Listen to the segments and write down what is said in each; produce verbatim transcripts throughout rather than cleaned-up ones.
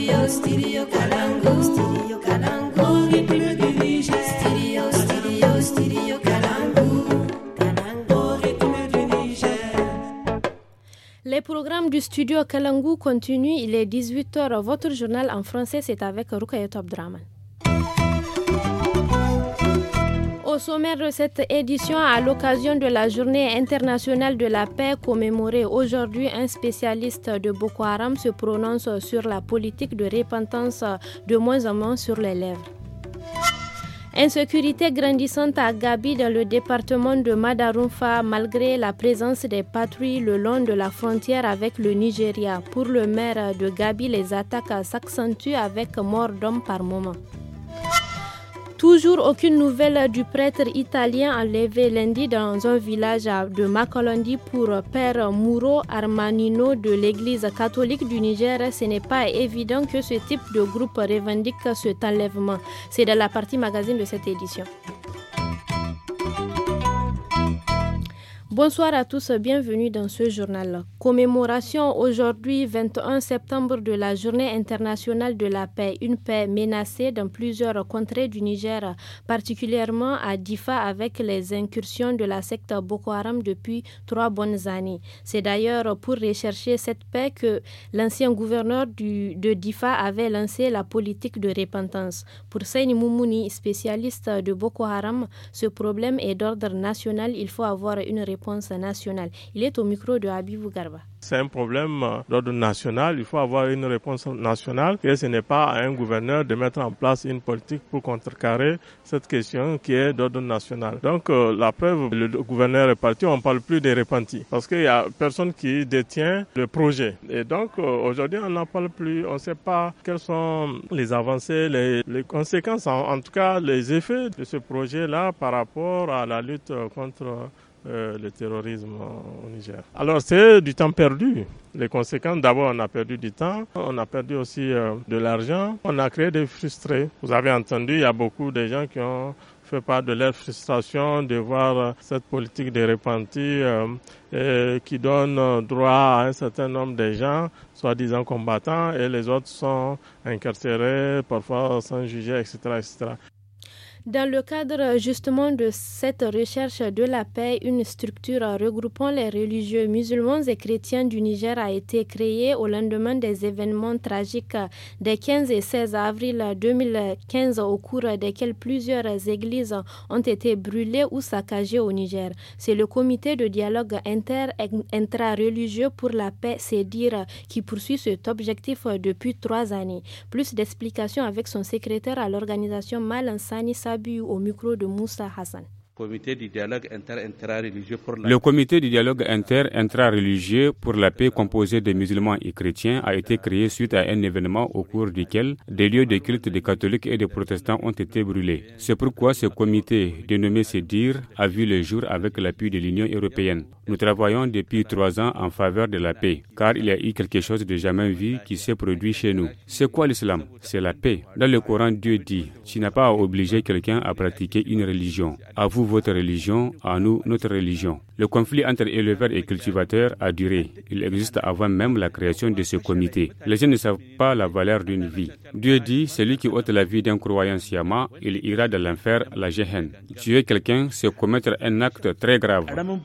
Stereo, stereo Kalangu, stereo Kalangu, au rythme du Niger. Stereo, stereo, stereo Kalangu, Kalangu, au rythme du Niger. Les programmes du studio Kalangu continuent. Il est dix-huit heures. Votre journal en français, c'est avec Rukayat Abdraman. Au sommaire de cette édition, à l'occasion de la Journée internationale de la paix commémorée aujourd'hui, un spécialiste de Boko Haram se prononce sur la politique de repentance de moins en moins sur les lèvres. Insécurité grandissante à Gabi dans le département de Madarumfa malgré la présence des patrouilles le long de la frontière avec le Nigeria. Pour le maire de Gabi, les attaques s'accentuent avec mort d'hommes par moment. Toujours aucune nouvelle du prêtre italien enlevé lundi dans un village de Makalondi pour Père Muro Armanino de l'église catholique du Niger. Ce n'est pas évident que ce type de groupe revendique cet enlèvement. C'est dans la partie magazine de cette édition. Bonsoir à tous, bienvenue dans ce journal. Commémoration aujourd'hui vingt et un septembre de la Journée internationale de la paix. Une paix menacée dans plusieurs contrées du Niger, particulièrement à Difa avec les incursions de la secte Boko Haram depuis trois bonnes années. C'est d'ailleurs pour rechercher cette paix que l'ancien gouverneur du, de Difa avait lancé la politique de repentance. Pour Seyni Moumouni, spécialiste de Boko Haram, ce problème est d'ordre national, il faut avoir une réponse nationale. Il est au micro de Habibou Garba. C'est un problème d'ordre national, il faut avoir une réponse nationale et ce n'est pas à un gouverneur de mettre en place une politique pour contrecarrer cette question qui est d'ordre national. Donc euh, la preuve, le gouverneur est parti, on ne parle plus des repentis parce qu'il n'y a personne qui détient le projet. Et donc euh, aujourd'hui on n'en parle plus, on ne sait pas quelles sont les avancées, les, les conséquences, en, en tout cas les effets de ce projet-là par rapport à la lutte contre Euh, le terrorisme au Niger. Alors c'est du temps perdu. Les conséquences, d'abord on a perdu du temps, on a perdu aussi euh, de l'argent, on a créé des frustrés. Vous avez entendu, il y a beaucoup de gens qui ont fait part de leur frustration de voir euh, cette politique de repentis euh, euh, qui donne euh, droit à un certain nombre de gens, soi-disant combattants, et les autres sont incarcérés, parfois sans juger, et cetera, et cetera. Dans le cadre justement de cette recherche de la paix, une structure regroupant les religieux musulmans et chrétiens du Niger a été créée au lendemain des événements tragiques des quinze et seize avril deux mille quinze au cours desquels plusieurs églises ont été brûlées ou saccagées au Niger. C'est le comité de dialogue inter- intra-religieux pour la paix, c'est dire, qui poursuit cet objectif depuis trois années. Plus d'explications avec son secrétaire à l'organisation Malansani Sabi au micro de Moussa Hassan. Comité du dialogue inter-intra-religieux pour la... Le comité du dialogue inter-intra-religieux pour la paix composé de musulmans et chrétiens a été créé suite à un événement au cours duquel des lieux de culte des catholiques et des protestants ont été brûlés. C'est pourquoi ce comité, dénommé CEDIR, a vu le jour avec l'appui de l'Union européenne. Nous travaillons depuis trois ans en faveur de la paix, car il y a eu quelque chose de jamais vu qui s'est produit chez nous. C'est quoi l'islam? C'est la paix. Dans le Coran, Dieu dit, tu n'as pas à obliger quelqu'un à pratiquer une religion. À vous votre religion, à nous notre religion. Le conflit entre éleveurs et cultivateurs a duré. Il existe avant même la création de ce comité. Les gens ne savent pas la valeur d'une vie. Dieu dit, celui qui ôte la vie d'un croyant sciemment, il ira dans l'enfer, la Gehenna. Tuer quelqu'un, c'est commettre un acte très grave.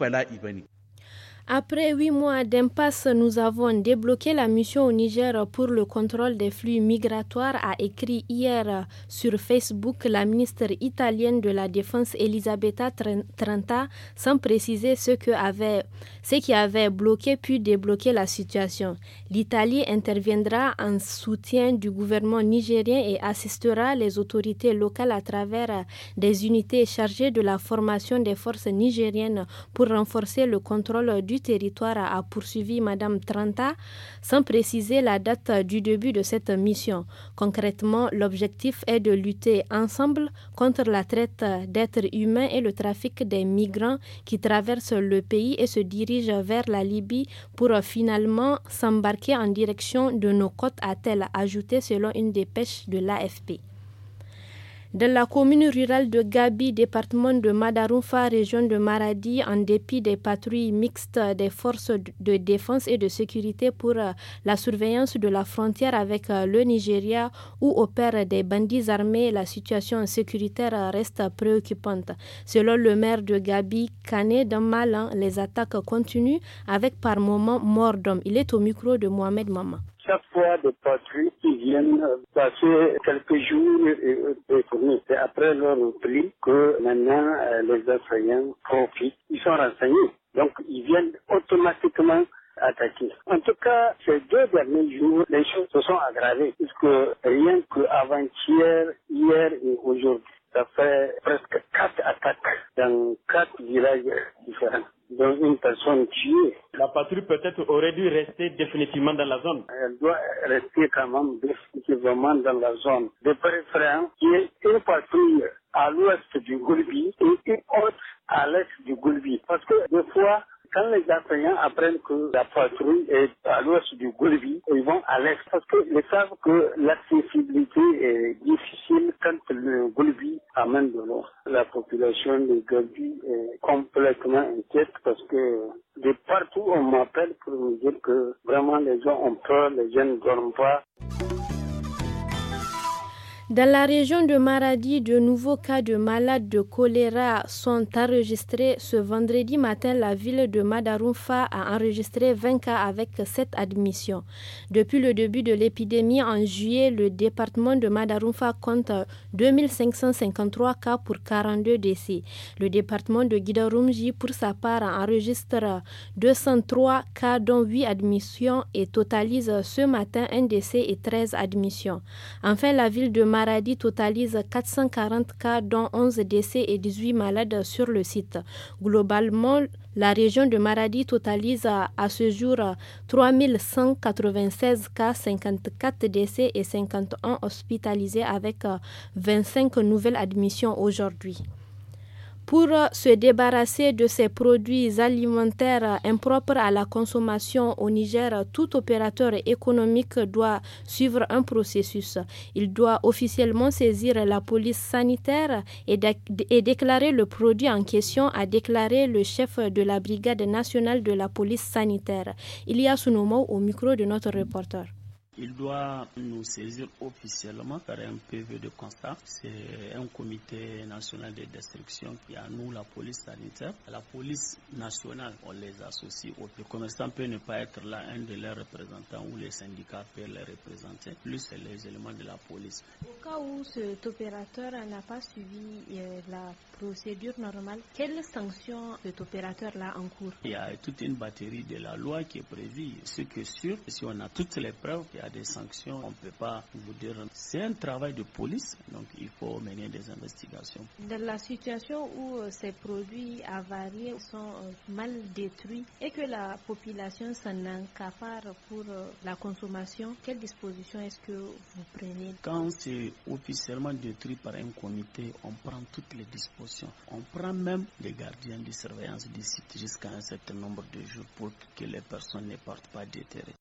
Après huit mois d'impasse, nous avons débloqué la mission au Niger pour le contrôle des flux migratoires, a écrit hier sur Facebook la ministre italienne de la Défense Elisabetta Trenta, sans préciser ce, que avait, ce qui avait bloqué puis débloqué la situation. L'Italie interviendra en soutien du gouvernement nigérien et assistera les autorités locales à travers des unités chargées de la formation des forces nigériennes pour renforcer le contrôle du territoire, a poursuivi Madame Trenta, sans préciser la date du début de cette mission. Concrètement, l'objectif est de lutter ensemble contre la traite d'êtres humains et le trafic des migrants qui traversent le pays et se dirigent vers la Libye pour finalement s'embarquer en direction de nos côtes, a-t-elle ajouté selon une dépêche de l'A F P. Dans la commune rurale de Gabi, département de Madaroufa, région de Maradi, en dépit des patrouilles mixtes des forces de défense et de sécurité pour la surveillance de la frontière avec le Nigeria où opèrent des bandits armés, la situation sécuritaire reste préoccupante. Selon le maire de Gabi, Kane Damalan, les attaques continuent avec par moments mort d'hommes. Il est au micro de Mohamed Mama. Chaque fois, des patrouilles qui viennent passer quelques jours et retourner. C'est après leur repli que maintenant les assaillants profitent. Ils sont renseignés. Donc, ils viennent automatiquement attaquer. En tout cas, ces deux derniers jours, les choses se sont aggravées puisque rien qu'avant-hier, hier et aujourd'hui, ça fait presque quatre attaques dans quatre villages différents, dont une personne tuée. La patrouille peut-être aurait dû rester définitivement dans la zone. Elle doit rester quand même définitivement dans la zone de préférence qui est une patrouille à l'ouest du Goulbi et une autre à l'est du Goulbi. Parce que des fois, quand les enseignants apprennent que la patrouille est à l'ouest du Goulbi, ils vont à l'est parce qu'ils savent que l'accessibilité est difficile quand le Goulbi amène de l'eau. La population de Goulbi est complètement inquiète parce que de partout on m'appelle pour me dire que vraiment les gens ont peur, les gens ne dorment pas. Dans la région de Maradi, de nouveaux cas de malades de choléra sont enregistrés. Ce vendredi matin, la ville de Madaroufa a enregistré vingt cas avec sept admissions. Depuis le début de l'épidémie en juillet, le département de Madaroufa compte deux mille cinq cent cinquante-trois cas pour quarante-deux décès. Le département de Guidarumji, pour sa part, enregistre deux cent trois cas dont huit admissions et totalise ce matin un décès et treize admissions. Enfin, la ville de Maradi totalise quatre cent quarante cas dont onze décès et dix-huit malades sur le site. Globalement, la région de Maradi totalise à, à ce jour trois mille cent quatre-vingt-seize cas, cinquante-quatre décès et cinquante et un hospitalisés avec vingt-cinq nouvelles admissions aujourd'hui. Pour se débarrasser de ces produits alimentaires impropres à la consommation au Niger, tout opérateur économique doit suivre un processus. Il doit officiellement saisir la police sanitaire et, dé- et déclarer le produit en question, a déclaré le chef de la brigade nationale de la police sanitaire. Ilia Sunomo au micro de notre reporter. Il doit nous saisir officiellement par un P V de constat. C'est un comité national de destruction qui a nous, la police sanitaire. La police nationale, on les associe. Le commerçant peut ne pas être là, un de leurs représentants ou les syndicats peuvent les représenter, plus les éléments de la police. Au cas où cet opérateur n'a pas suivi euh, la procédure normale, quelles sanctions cet opérateur-là encourt? Il y a toute une batterie de la loi qui est prévue. Ce qui est sûr, si on a toutes les preuves, il y a des sanctions, on ne peut pas vous dire. C'est un travail de police, donc il faut mener des investigations. Dans la situation où euh, ces produits avariés sont euh, mal détruits et que la population s'en accapare pour euh, la consommation, quelles dispositions est-ce que vous prenez? Quand c'est officiellement détruit par un comité, on prend toutes les dispositions. On prend même les gardiens de surveillance du site jusqu'à un certain nombre de jours pour que les personnes ne partent pas déterrées.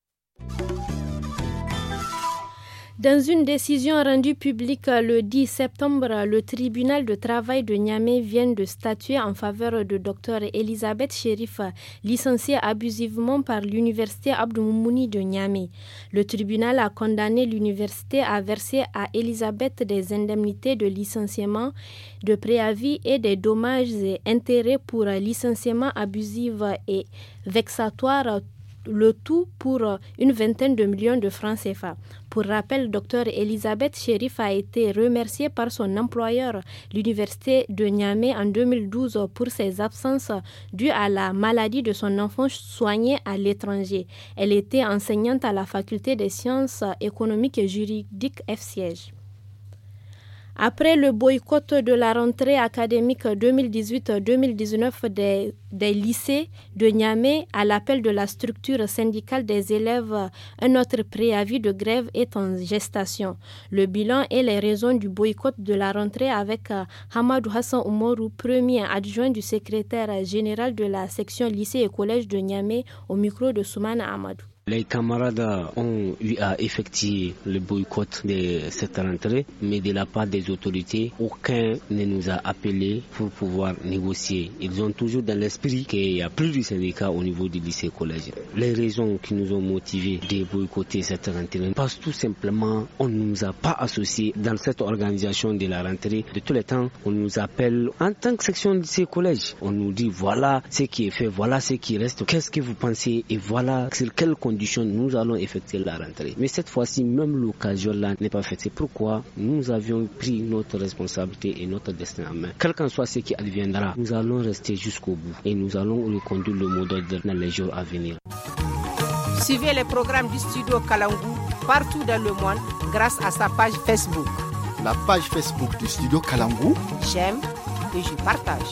Dans une décision rendue publique le dix septembre, le tribunal de travail de Niamey vient de statuer en faveur de Dr Elisabeth Chérif, licenciée abusivement par l'université Abdou Moumouni de Niamey. Le tribunal a condamné l'université à verser à Elisabeth des indemnités de licenciement, de préavis et des dommages et intérêts pour licenciement abusif et vexatoire, le tout pour une vingtaine de millions de francs C F A. Pour rappel, Dr Elisabeth Chérif a été remerciée par son employeur, l'université de Niamey, en deux mille douze pour ses absences dues à la maladie de son enfant soigné à l'étranger. Elle était enseignante à la faculté des sciences économiques et juridiques F-Siège. Après le boycott de la rentrée académique deux mille dix-huit deux mille dix-neuf des, des lycées de Niamey à l'appel de la structure syndicale des élèves, un autre préavis de grève est en gestation. Le bilan et les raisons du boycott de la rentrée avec Hamadou Hassan Oumarou, premier adjoint du secrétaire général de la section lycée et collège de Niamey, au micro de Soumana Amadou. Les camarades ont eu à effectuer le boycott de cette rentrée, mais de la part des autorités, aucun ne nous a appelés pour pouvoir négocier. Ils ont toujours dans l'esprit qu'il n'y a plus de syndicats au niveau du lycée-collège. Les raisons qui nous ont motivés de boycotter cette rentrée, parce que tout simplement, on ne nous a pas associés dans cette organisation de la rentrée. De tous les temps, on nous appelle en tant que section lycée-collège. On nous dit voilà ce qui est fait, voilà ce qui reste, qu'est-ce que vous pensez et voilà sur quelles conditions nous allons effectuer la rentrée. Mais cette fois-ci, même l'occasion-là n'est pas faite. C'est pourquoi nous avions pris notre responsabilité et notre destin en main. Quel qu'en soit ce qui adviendra, nous allons rester jusqu'au bout et nous allons reconduire le mot d'ordre dans les jours à venir. Suivez les programmes du studio Kalangu partout dans le monde grâce à sa page Facebook. La page Facebook du studio Kalangu. J'aime et je partage.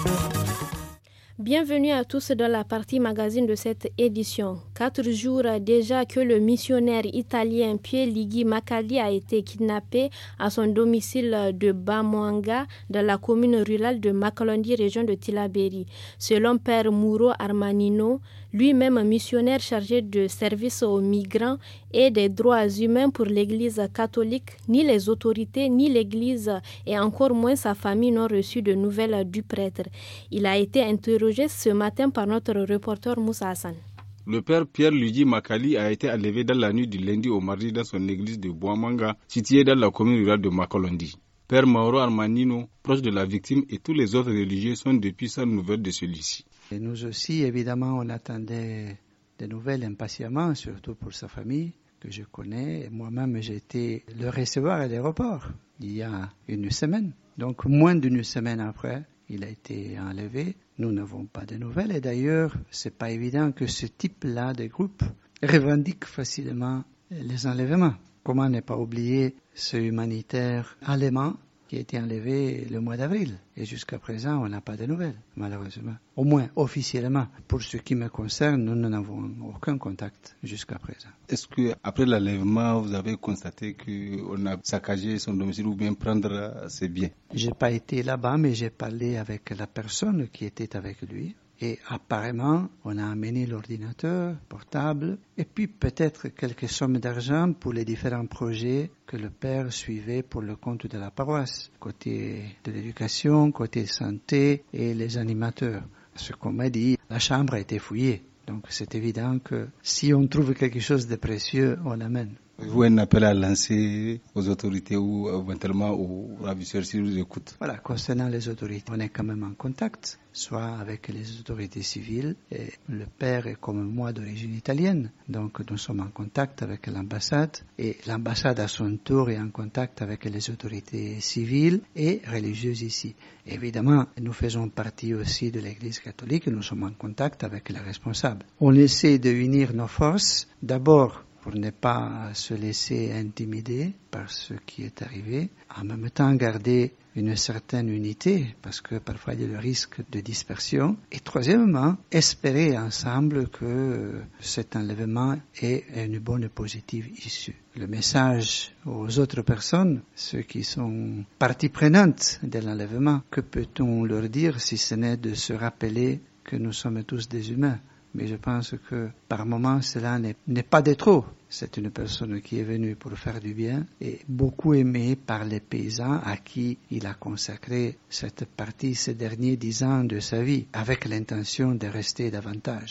Bienvenue à tous dans la partie magazine de cette édition. Quatre jours déjà que le missionnaire italien Pierluigi Macali a été kidnappé à son domicile de Bamwanga dans la commune rurale de Makalondi, région de Tillabéri. Selon Père Mouro Armanino, lui-même missionnaire chargé de service aux migrants et des droits humains pour l'Église catholique, ni les autorités ni l'Église et encore moins sa famille n'ont reçu de nouvelles du prêtre. Il a été interrogé ce matin par notre reporter Moussa Hassan. Le père Pierluigi Macali a été enlevé dans la nuit du lundi au mardi dans son église de Bouamanga, située dans la commune rurale de Makalondi. Père Mauro Armanino, proche de la victime, et tous les autres religieux sont depuis sans nouvelles de celui-ci. Et nous aussi, évidemment, on attendait des nouvelles impatiemment, surtout pour sa famille, que je connais. Moi-même, j'ai été le recevoir à l'aéroport il y a une semaine. Donc, moins d'une semaine après, il a été enlevé. Nous n'avons pas de nouvelles. Et d'ailleurs, c'est pas évident que ce type-là de groupe revendique facilement les enlèvements. Comment ne pas oublier ce humanitaire allemand qui a été enlevé le mois d'avril. Et jusqu'à présent, on n'a pas de nouvelles, malheureusement. Au moins, officiellement, pour ce qui me concerne, nous n'avons aucun contact jusqu'à présent. Est-ce qu'après l'enlèvement, vous avez constaté qu'on a saccagé son domicile ou bien prendre ses biens? Je n'ai pas été là-bas, mais j'ai parlé avec la personne qui était avec lui. Et apparemment, on a amené l'ordinateur portable et puis peut-être quelques sommes d'argent pour les différents projets que le père suivait pour le compte de la paroisse, côté de l'éducation, côté santé et les animateurs. Ce qu'on m'a dit, la chambre a été fouillée. Donc c'est évident que si on trouve quelque chose de précieux, on l'amène. Vous un appel à lancer aux autorités ou éventuellement aux ravisseurs si vous écoutent? Voilà, concernant les autorités, on est quand même en contact, soit avec les autorités civiles, et le père est comme moi d'origine italienne, donc nous sommes en contact avec l'ambassade, et l'ambassade à son tour est en contact avec les autorités civiles et religieuses ici. Évidemment, nous faisons partie aussi de l'Église catholique, et nous sommes en contact avec les responsables. On essaie de unir nos forces, d'abord pour ne pas se laisser intimider par ce qui est arrivé, en même temps garder une certaine unité, parce que parfois il y a le risque de dispersion, et troisièmement, espérer ensemble que cet enlèvement ait une bonne et positive issue. Le message aux autres personnes, ceux qui sont partie prenante de l'enlèvement, que peut-on leur dire si ce n'est de se rappeler que nous sommes tous des humains? Mais je pense que par moments, cela n'est, n'est pas de trop. C'est une personne qui est venue pour faire du bien et beaucoup aimée par les paysans à qui il a consacré cette partie ces derniers dix ans de sa vie avec l'intention de rester davantage.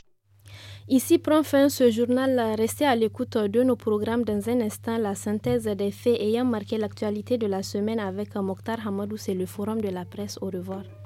Ici prend fin ce journal. Restez à l'écoute de nos programmes. Dans un instant, la synthèse des faits ayant marqué l'actualité de la semaine avec Mokhtar Hamadou, c'est le forum de la presse. Au revoir.